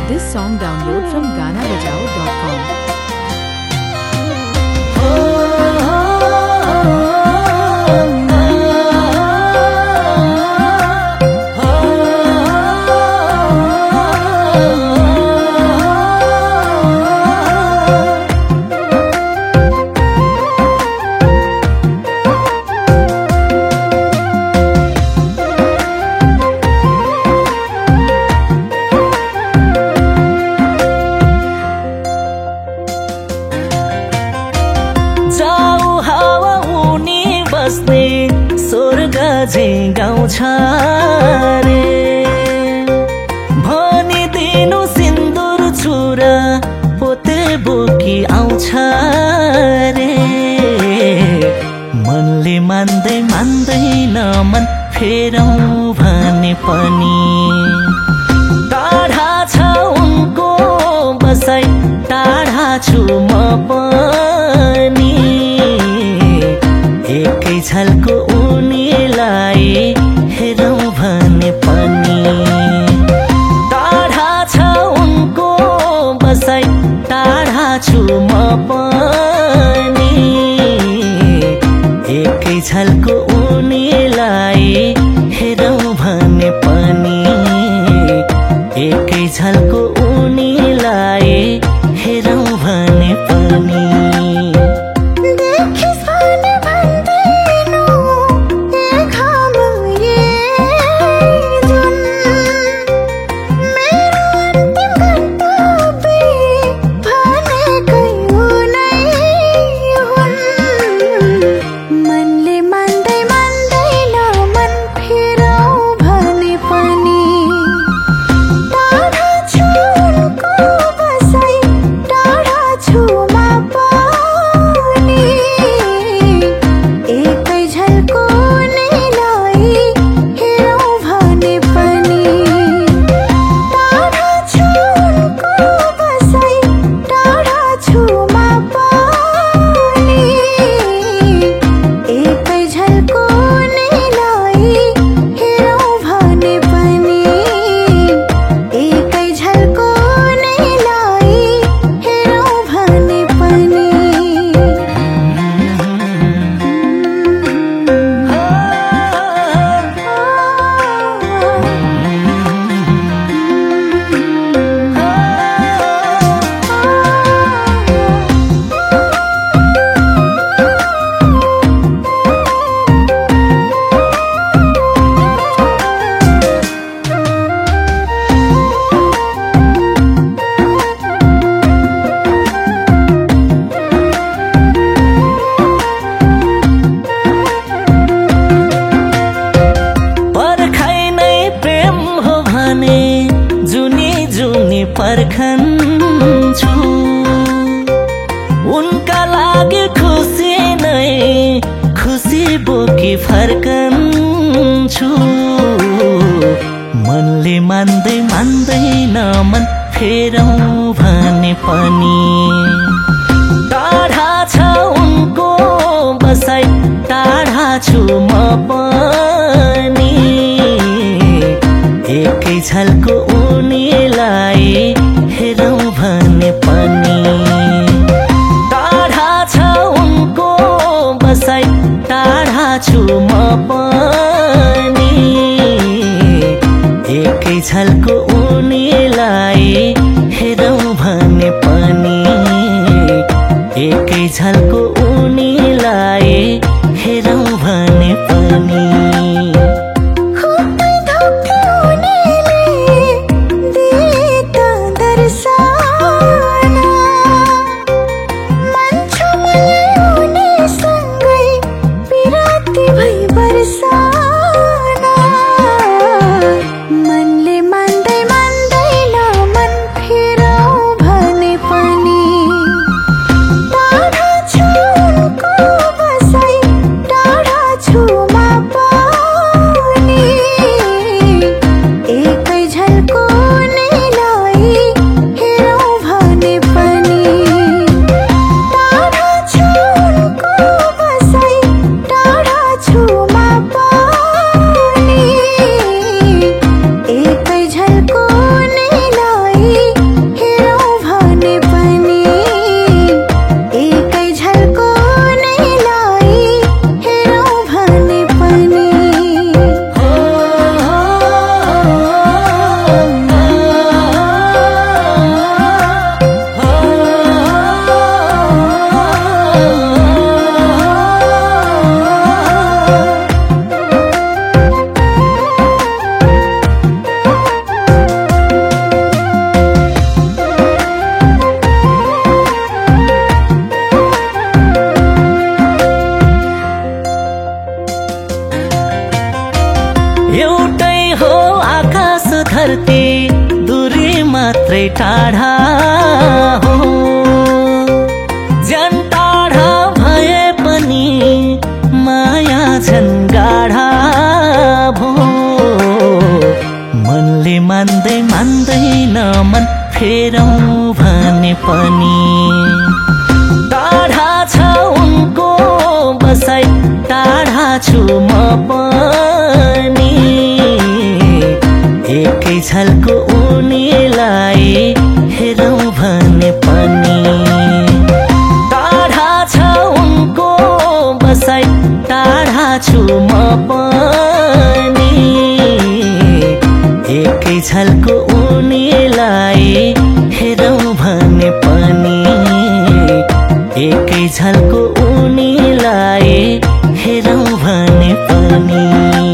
This song download from ganabajao.com. स्वर्ग झैं गाउँछ रे भनिदिनु सिन्दुर छुरा पोते बोकी आउँछ रे मनले मान्दैन मन फेरौँ भने पनि टाढा छ उनको बसाइ टाढा छु म पनि एकै झल्को उनीलाई हेरौँ भने पनि टाढा छ उनको बसाइ टाढा छु म पनि एकै झल्को उनीलाई हेरौँ भने पनि एकै झल्को उनीलाई हेरौँ भने पनि पर्खन्छु उनका लागि खुसी नै खुसी बोकी फर्कन्छु मनले मान्दैन मन फेरौँ भने पनि टाढा छ उनको बसाइ टाढा छु म पनि एकै झल्को उनीलाई हेरौँ भने पनि टाढा छ उनको बसाइ टाढा छु म पनि एकै झल्को उनीलाई हेरौँ भने पनि एकै झल्को उनीलाई हेरौँ भने पनि टाढा छु एउटै हो आकाश धरती दूरी मात्रै टाढा हो ज्यान टाढा भए पनि माया झन् गाढा भो मनले मान्दैन मन फेरौँ भने पनि टाढा छ उनको बसाइ टाढा छु म पनि एकै झल्को उनीलाई हेरौँ भने पनि टाढा छ उनको बसाइ टाढा छु म पनि एकै झल्को उनीलाई हेरौँ भने पनि एकै झल्को उनीलाई हेरौँ भने पनि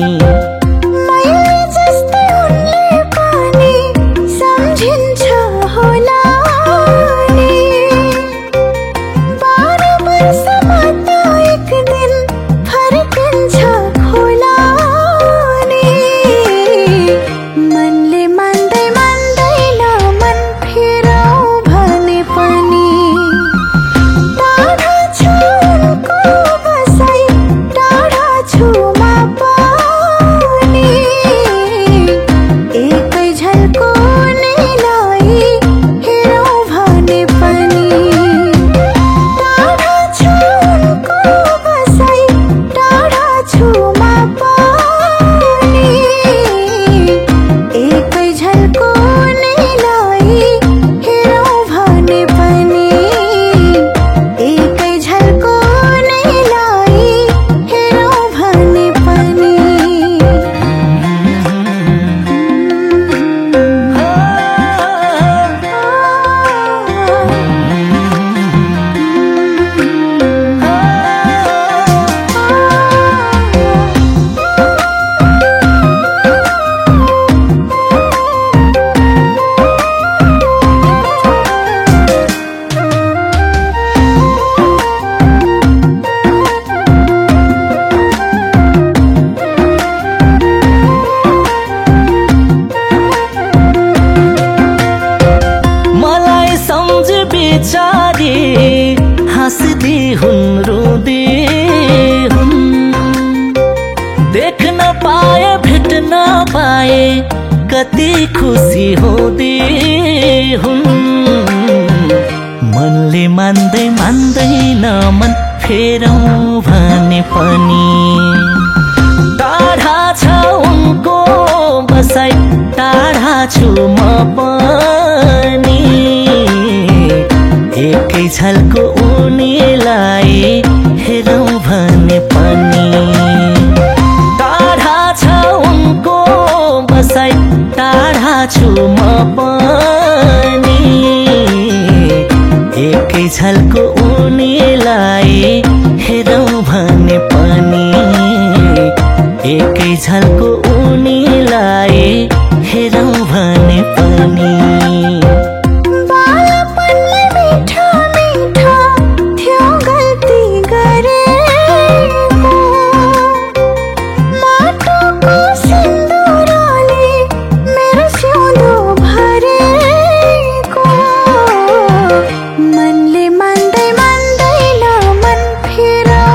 बिचारी हाँस्दी हुन् रुँदी हुन् देख्न पाए भेट्न पाए कति खुसी हुँदी हुन् मनले मान्दैन मन फेरौँ भने पनि टाढा छ उनको बसाइ टाढा छु म पनि एकै झल्को उनीलाई हेरौँ भने पनि टाढा छ उनको बसाइ टाढा छु म पनि एकै झल्को उनीलाई हेरौँ भने पनि एकै झल्को उनीलाई हेरौँ भने पनि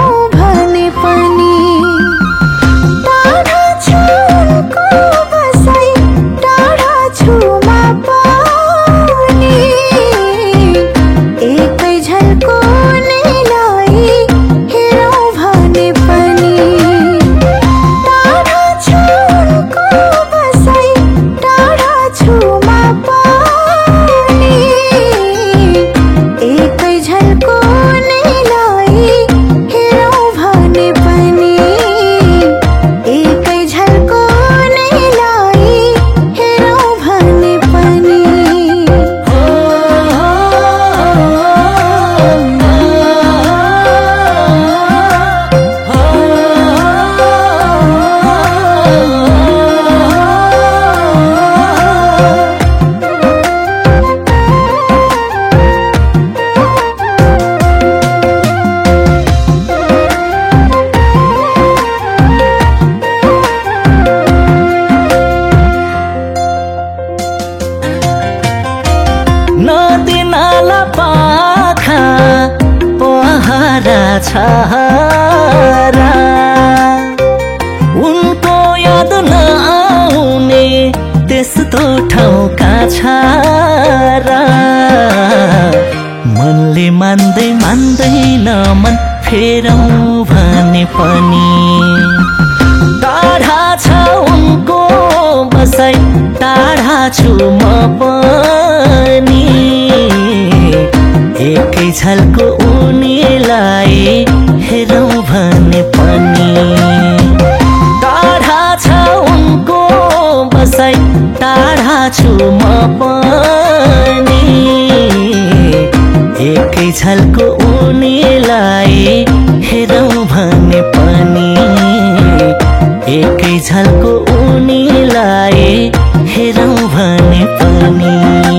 बसाइ छारा उनको याद नआउने त्यस्तो ठाउँका छारा मनले मान्दैन मन फेरौँ भने पनि टाढा छ उनको बसाइ टाढा छु म पनि एकै झल्को उनीलाई हेरौँ भने पनि टाढा छ उनको बसाइ टाढा छु म पनि एकै झल्को उनीलाई हेरौँ भने पनि एकै झल्को उनीलाई हेरौँ भने पनि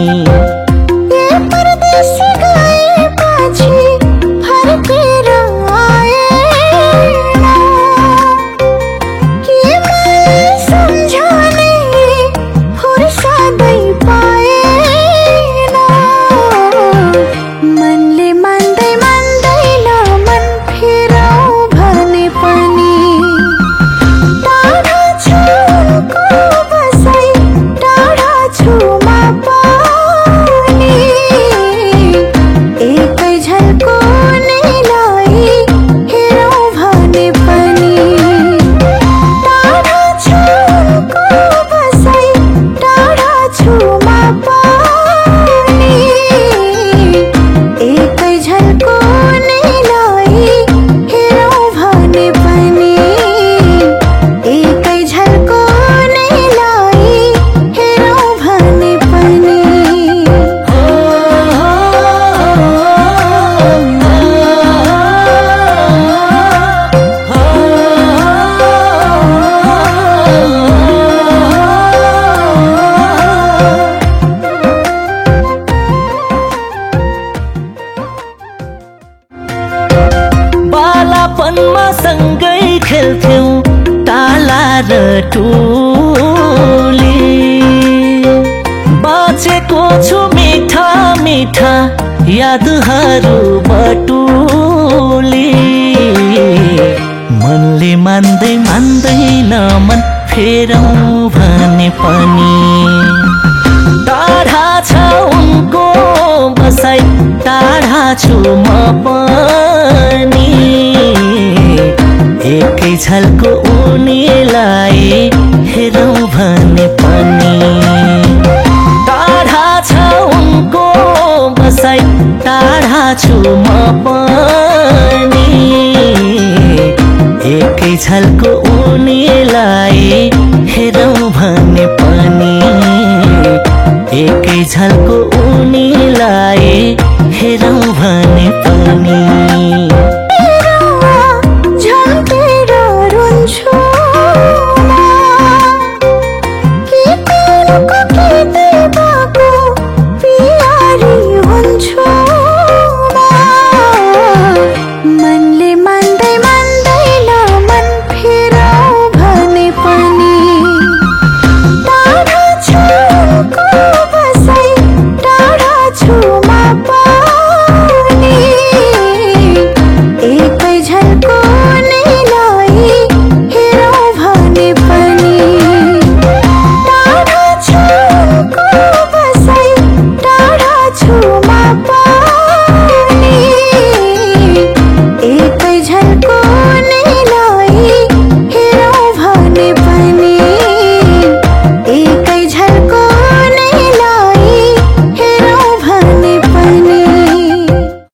बालापनमा सँगै खेल्थ्यौं ताला र टोली बाँचेको छु मिठा मिठा यादहरू बटुली मनले मान्दैन मन फेरौँ भने पनि टाढा छ उनको बसाइ टाढा छु म पनि एकै झल्को उनीलाई हेरौँ भने पनि टाढा छ उनको बसाइ टाढा छु म पनि एकै झल्को उनीलाई हेरौँ भने पनि एकै झल्को उनीलाई हेरौँ भने पनि